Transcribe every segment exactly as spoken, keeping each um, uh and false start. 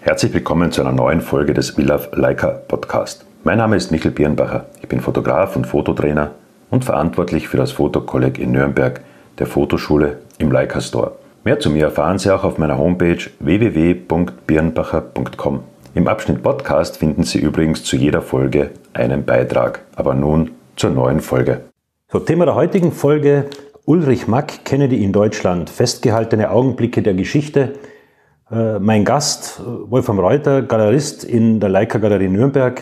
Herzlich willkommen zu einer neuen Folge des We Love Leica Podcast. Mein Name ist Michael Birnbacher. Ich bin Fotograf und Fototrainer und verantwortlich für das Fotokolleg in Nürnberg, der Fotoschule im Leica Store. Mehr zu mir erfahren Sie auch auf meiner Homepage w w w punkt birnbacher punkt com. Im Abschnitt Podcast finden Sie übrigens zu jeder Folge einen Beitrag. Aber nun zur neuen Folge. So, Thema der heutigen Folge: Ulrich Mack, Kennedy in Deutschland, festgehaltene Augenblicke der Geschichte. Mein Gast, Wolfram Reuter, Galerist in der Leica Galerie Nürnberg,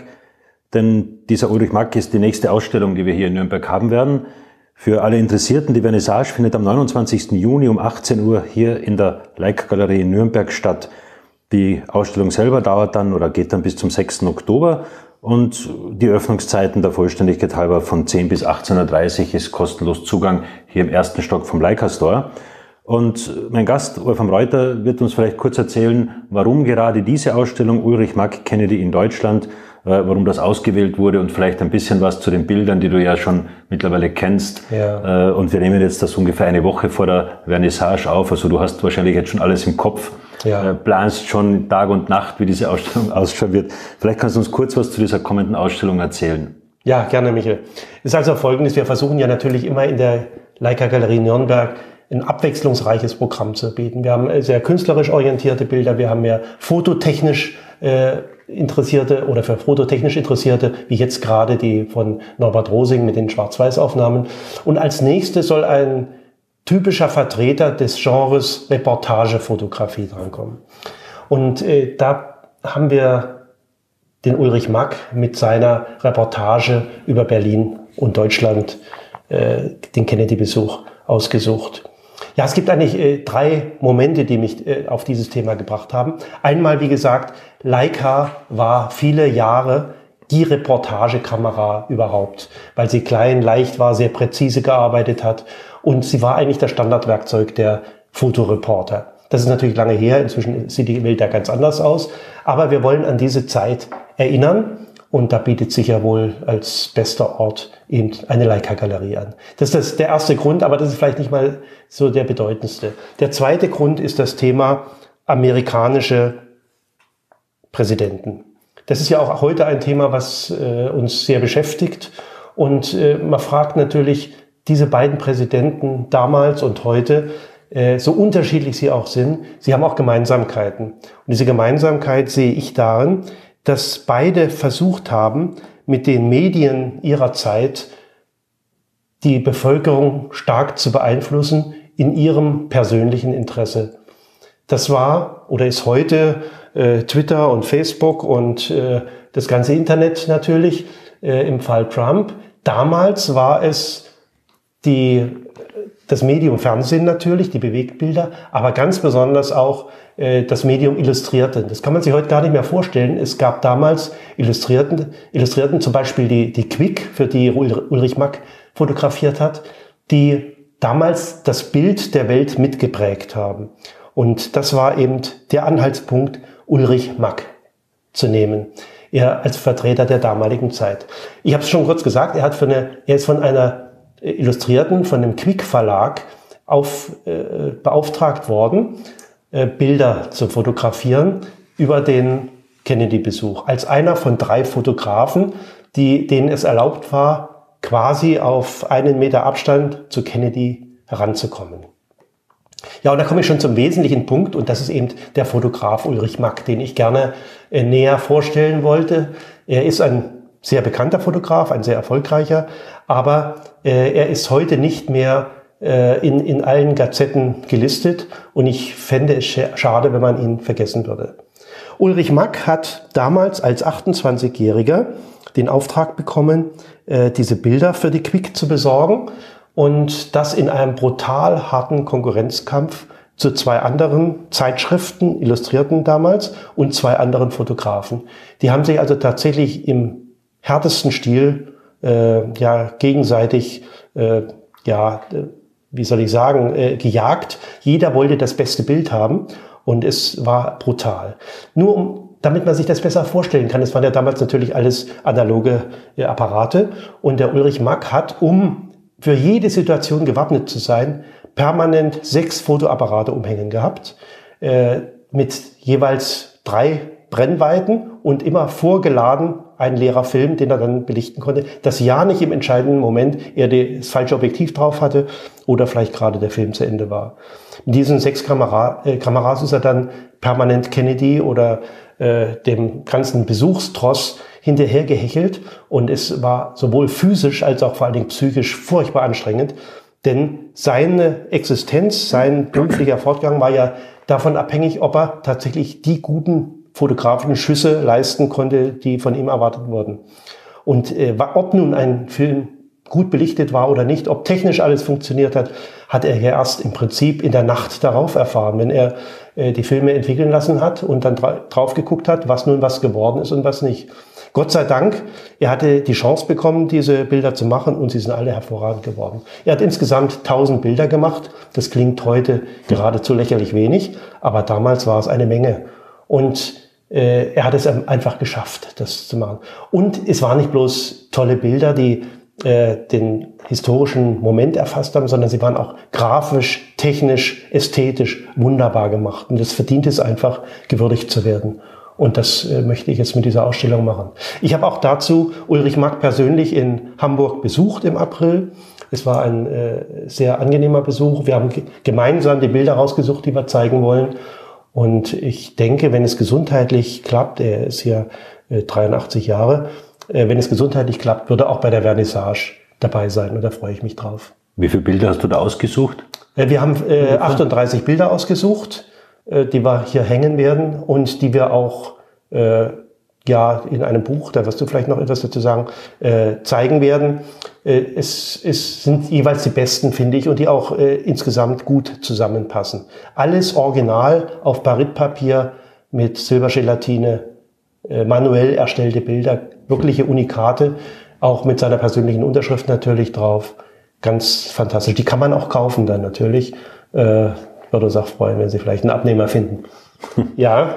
denn dieser Ulrich Mack ist die nächste Ausstellung, die wir hier in Nürnberg haben werden. Für alle Interessierten, die Vernissage findet am neunundzwanzigsten Juni um achtzehn Uhr hier in der Leica Galerie in Nürnberg statt. Die Ausstellung selber dauert dann oder geht dann bis zum sechsten Oktober und die Öffnungszeiten der Vollständigkeit halber von zehn bis achtzehn Uhr dreißig ist kostenlos Zugang hier im ersten Stock vom Leica Store. Und mein Gast, Wolfram Reuter, wird uns vielleicht kurz erzählen, warum gerade diese Ausstellung Ulrich Mack, Kennedy in Deutschland, äh, warum das ausgewählt wurde und vielleicht ein bisschen was zu den Bildern, die du ja schon mittlerweile kennst. Ja. Äh, und wir nehmen jetzt das ungefähr eine Woche vor der Vernissage auf. Also du hast wahrscheinlich jetzt schon alles im Kopf, ja. äh, planst schon Tag und Nacht, wie diese Ausstellung ausschauen wird. Vielleicht kannst du uns kurz was zu dieser kommenden Ausstellung erzählen. Ja, gerne, Michael. Es ist also Folgendes: Wir versuchen ja natürlich immer in der Leica Galerie Nürnberg ein abwechslungsreiches Programm zu bieten. Wir haben sehr künstlerisch orientierte Bilder, wir haben mehr fototechnisch äh, Interessierte oder für fototechnisch Interessierte, wie jetzt gerade die von Norbert Rosing mit den Schwarz-Weiß-Aufnahmen. Und als nächstes soll ein typischer Vertreter des Genres Reportagefotografie drankommen. Und äh, da haben wir den Ulrich Mack mit seiner Reportage über Berlin und Deutschland, äh, den Kennedy-Besuch, ausgesucht. Ja, es gibt eigentlich äh, drei Momente, die mich äh, auf dieses Thema gebracht haben. Einmal, wie gesagt, Leica war viele Jahre die Reportagekamera überhaupt, weil sie klein, leicht war, sehr präzise gearbeitet hat und sie war eigentlich das Standardwerkzeug der Fotoreporter. Das ist natürlich lange her, inzwischen sieht die Welt ja ganz anders aus, aber wir wollen an diese Zeit erinnern. Und da bietet sich ja wohl als bester Ort eben eine Leica-Galerie an. Das ist das, der erste Grund, aber das ist vielleicht nicht mal so der bedeutendste. Der zweite Grund ist das Thema amerikanische Präsidenten. Das ist ja auch heute ein Thema, was äh, uns sehr beschäftigt. Und äh, man fragt natürlich, diese beiden Präsidenten damals und heute, äh, so unterschiedlich sie auch sind, sie haben auch Gemeinsamkeiten. Und diese Gemeinsamkeit sehe ich darin, dass beide versucht haben, mit den Medien ihrer Zeit die Bevölkerung stark zu beeinflussen in ihrem persönlichen Interesse. Das war oder ist heute äh, Twitter und Facebook und äh, das ganze Internet natürlich äh, im Fall Trump. Damals war es die, das Medium Fernsehen natürlich, die Bewegtbilder, aber ganz besonders auch das Medium Illustrierte. Das kann man sich heute gar nicht mehr vorstellen. Es gab damals Illustrierten, Illustrierten zum Beispiel die, die Quick, für die Ulrich Mack fotografiert hat, die damals das Bild der Welt mitgeprägt haben. Und das war eben der Anhaltspunkt, Ulrich Mack zu nehmen. Er als Vertreter der damaligen Zeit. Ich habe es schon kurz gesagt, er, hat für eine, er ist von einer Illustrierten, von dem Quick Verlag auf, äh, beauftragt worden, Bilder zu fotografieren über den Kennedy-Besuch. Als einer von drei Fotografen, die, denen es erlaubt war, quasi auf einen Meter Abstand zu Kennedy heranzukommen. Ja, und da komme ich schon zum wesentlichen Punkt, und das ist eben der Fotograf Ulrich Mack, den ich gerne äh, näher vorstellen wollte. Er ist ein sehr bekannter Fotograf, ein sehr erfolgreicher, aber äh, er ist heute nicht mehr In, in allen Gazetten gelistet und ich fände es schade, wenn man ihn vergessen würde. Ulrich Mack hat damals als achtundzwanzigjähriger den Auftrag bekommen, äh, diese Bilder für die Quick zu besorgen, und das in einem brutal harten Konkurrenzkampf zu zwei anderen Zeitschriften, Illustrierten damals, und zwei anderen Fotografen. Die haben sich also tatsächlich im härtesten Stil äh, ja gegenseitig äh, ja wie soll ich sagen, äh, gejagt. Jeder wollte das beste Bild haben und es war brutal. Nur um, damit man sich das besser vorstellen kann, es waren ja damals natürlich alles analoge äh, Apparate, und der Ulrich Mack hat, um für jede Situation gewappnet zu sein, permanent sechs Fotoapparate umhängen gehabt, äh, mit jeweils drei Brennweiten und immer vorgeladen ein leerer Film, den er dann belichten konnte, dass ja nicht im entscheidenden Moment er das falsche Objektiv drauf hatte oder vielleicht gerade der Film zu Ende war. Mit diesen sechs Kamera, äh, Kameras ist er dann permanent Kennedy oder äh, dem ganzen Besuchstross hinterhergehechelt und es war sowohl physisch als auch vor allen Dingen psychisch furchtbar anstrengend, denn seine Existenz, sein beruflicher Fortgang war ja davon abhängig, ob er tatsächlich die guten fotografischen Schüsse leisten konnte, die von ihm erwartet wurden. Und äh, ob nun ein Film gut belichtet war oder nicht, ob technisch alles funktioniert hat, hat er ja erst im Prinzip in der Nacht darauf erfahren, wenn er äh, die Filme entwickeln lassen hat und dann dra- drauf geguckt hat, was nun was geworden ist und was nicht. Gott sei Dank, er hatte die Chance bekommen, diese Bilder zu machen und sie sind alle hervorragend geworden. Er hat insgesamt tausend Bilder gemacht. Das klingt heute geradezu lächerlich wenig, aber damals war es eine Menge. Und äh, er hat es einfach geschafft, das zu machen. Und es waren nicht bloß tolle Bilder, die äh, den historischen Moment erfasst haben, sondern sie waren auch grafisch, technisch, ästhetisch wunderbar gemacht. Und das verdient es einfach, gewürdigt zu werden. Und das äh, möchte ich jetzt mit dieser Ausstellung machen. Ich habe auch dazu Ulrich Mack persönlich in Hamburg besucht im April. Es war ein äh, sehr angenehmer Besuch. Wir haben g- gemeinsam die Bilder rausgesucht, die wir zeigen wollen. Und ich denke, wenn es gesundheitlich klappt, er ist ja äh, dreiundachtzig Jahre, äh, wenn es gesundheitlich klappt, würde er auch bei der Vernissage dabei sein. Und da freue ich mich drauf. Wie viele Bilder hast du da ausgesucht? Äh, wir haben äh, achtunddreißig Bilder ausgesucht, die wir hier hängen werden und die wir auch äh, ja in einem Buch, da wirst du vielleicht noch etwas dazu sagen, äh, zeigen werden. Äh, es, es sind jeweils die besten, finde ich, und die auch äh, insgesamt gut zusammenpassen. Alles original auf Baritpapier mit Silbergelatine, äh, manuell erstellte Bilder, wirkliche Unikate, auch mit seiner persönlichen Unterschrift natürlich drauf. Ganz fantastisch. Die kann man auch kaufen dann natürlich. Äh, würde uns auch freuen, wenn Sie vielleicht einen Abnehmer finden. Ja.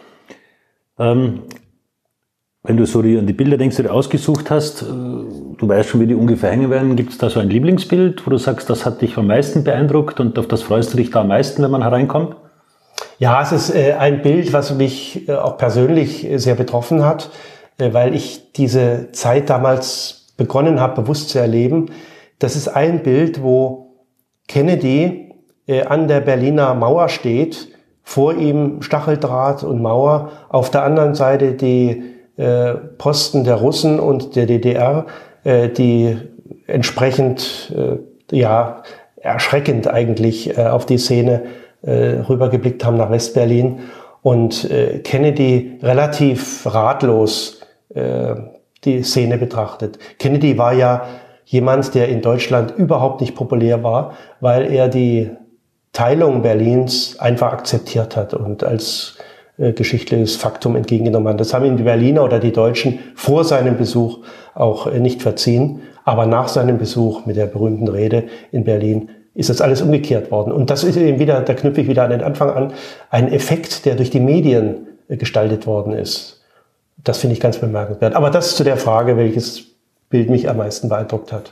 Ähm, wenn du so die, an die Bilder denkst, die du ausgesucht hast, äh, du weißt schon, wie die ungefähr hängen werden. Gibt es da so ein Lieblingsbild, wo du sagst, das hat dich am meisten beeindruckt und auf das freust du dich da am meisten, wenn man hereinkommt? Ja, es ist äh, ein Bild, was mich äh, auch persönlich äh, sehr betroffen hat, äh, weil ich diese Zeit damals begonnen habe, bewusst zu erleben. Das ist ein Bild, wo Kennedy an der Berliner Mauer steht, vor ihm Stacheldraht und Mauer, auf der anderen Seite die äh, Posten der Russen und der D D R, äh, die entsprechend äh, ja erschreckend eigentlich äh, auf die Szene äh, rübergeblickt haben nach Westberlin und äh, Kennedy relativ ratlos äh, die Szene betrachtet. Kennedy war ja jemand, der in Deutschland überhaupt nicht populär war, weil er die Teilung Berlins einfach akzeptiert hat und als äh, geschichtliches Faktum entgegengenommen hat. Das haben ihm die Berliner oder die Deutschen vor seinem Besuch auch äh, nicht verziehen. Aber nach seinem Besuch mit der berühmten Rede in Berlin ist das alles umgekehrt worden. Und das ist eben wieder, da knüpfe ich wieder an den Anfang an, ein Effekt, der durch die Medien äh, gestaltet worden ist. Das finde ich ganz bemerkenswert. Aber das zu der Frage, welches Bild mich am meisten beeindruckt hat.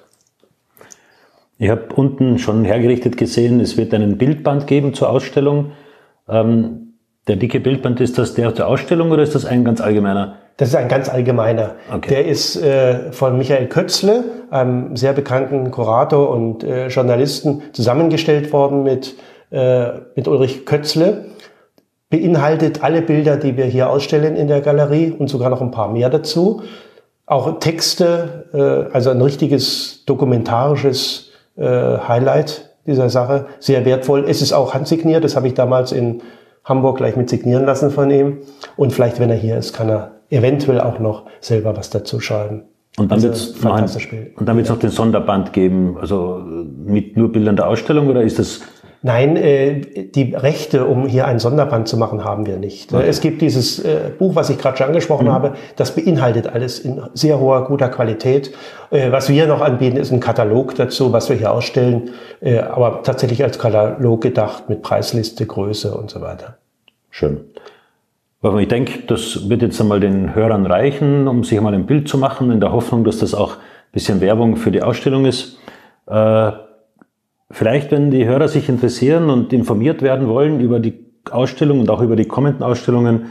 Ich habe unten schon hergerichtet gesehen, es wird einen Bildband geben zur Ausstellung. Ähm, der dicke Bildband, ist das der aus der Ausstellung oder ist das ein ganz allgemeiner? Das ist ein ganz allgemeiner. Okay. Der ist äh, von Michael Kötzle, einem sehr bekannten Kurator und äh, Journalisten, zusammengestellt worden mit, äh, mit Ulrich Kötzle. Beinhaltet alle Bilder, die wir hier ausstellen in der Galerie und sogar noch ein paar mehr dazu. Auch Texte, äh, also ein richtiges dokumentarisches Highlight dieser Sache, sehr wertvoll. Es ist auch handsigniert, das habe ich damals in Hamburg gleich mit signieren lassen von ihm. Und vielleicht, wenn er hier ist, kann er eventuell auch noch selber was dazu schreiben. Und dann wird es noch, noch den Sonderband geben, also mit nur Bildern der Ausstellung, oder ist das... Nein, äh, die Rechte, um hier ein Sonderband zu machen, haben wir nicht. Okay. Es gibt dieses äh, Buch, was ich gerade schon angesprochen mhm. habe, das beinhaltet alles in sehr hoher, guter Qualität. Äh, was wir noch anbieten, ist ein Katalog dazu, was wir hier ausstellen, äh, aber tatsächlich als Katalog gedacht mit Preisliste, Größe und so weiter. Schön. Ich denke, das wird jetzt einmal den Hörern reichen, um sich einmal ein Bild zu machen, in der Hoffnung, dass das auch ein bisschen Werbung für die Ausstellung ist. Äh, Vielleicht, wenn die Hörer sich interessieren und informiert werden wollen über die Ausstellung und auch über die kommenden Ausstellungen,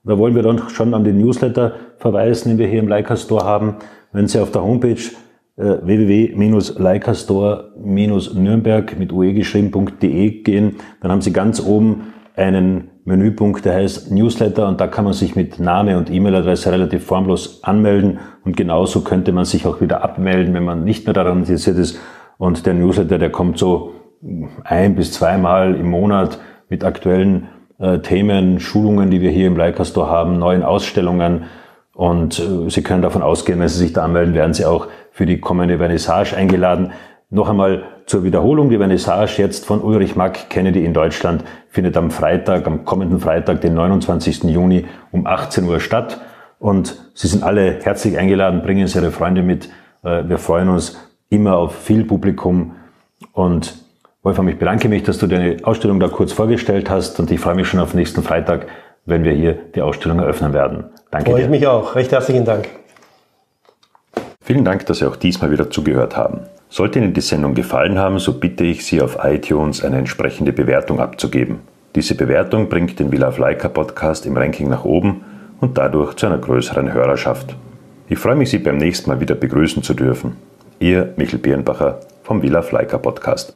Da wollen wir dann schon an den Newsletter verweisen, den wir hier im Leica Store haben. Wenn Sie auf der Homepage äh, w w w Punkt leica store Bindestrich nürnberg mit ue geschrieben.de gehen, dann haben Sie ganz oben einen Menüpunkt, der heißt Newsletter, und da kann man sich mit Name und E-Mail-Adresse relativ formlos anmelden, und genauso könnte man sich auch wieder abmelden, wenn man nicht mehr daran interessiert ist. Und der Newsletter, der kommt so ein bis zweimal im Monat mit aktuellen äh, Themen, Schulungen, die wir hier im Leica Store haben, neuen Ausstellungen, und äh, Sie können davon ausgehen, wenn Sie sich da anmelden, werden Sie auch für die kommende Vernissage eingeladen. Noch einmal zur Wiederholung: Die Vernissage jetzt von Ulrich Mack Kennedy in Deutschland findet am Freitag, am kommenden Freitag, den neunundzwanzigsten Juni um achtzehn Uhr statt, und Sie sind alle herzlich eingeladen, bringen Sie Ihre Freunde mit. Wir freuen uns immer auf viel Publikum, und Wolfram, ich bedanke mich, dass du deine Ausstellung da kurz vorgestellt hast, und ich freue mich schon auf nächsten Freitag, wenn wir hier die Ausstellung eröffnen werden. Danke dir. Freue ich mich auch. Recht herzlichen Dank. Vielen Dank, dass Sie auch diesmal wieder zugehört haben. Sollte Ihnen die Sendung gefallen haben, so bitte ich Sie, auf iTunes eine entsprechende Bewertung abzugeben. Diese Bewertung bringt den We Love Leica Podcast im Ranking nach oben und dadurch zu einer größeren Hörerschaft. Ich freue mich, Sie beim nächsten Mal wieder begrüßen zu dürfen. Ihr Michel Birnbacher vom We Love Leica Podcast.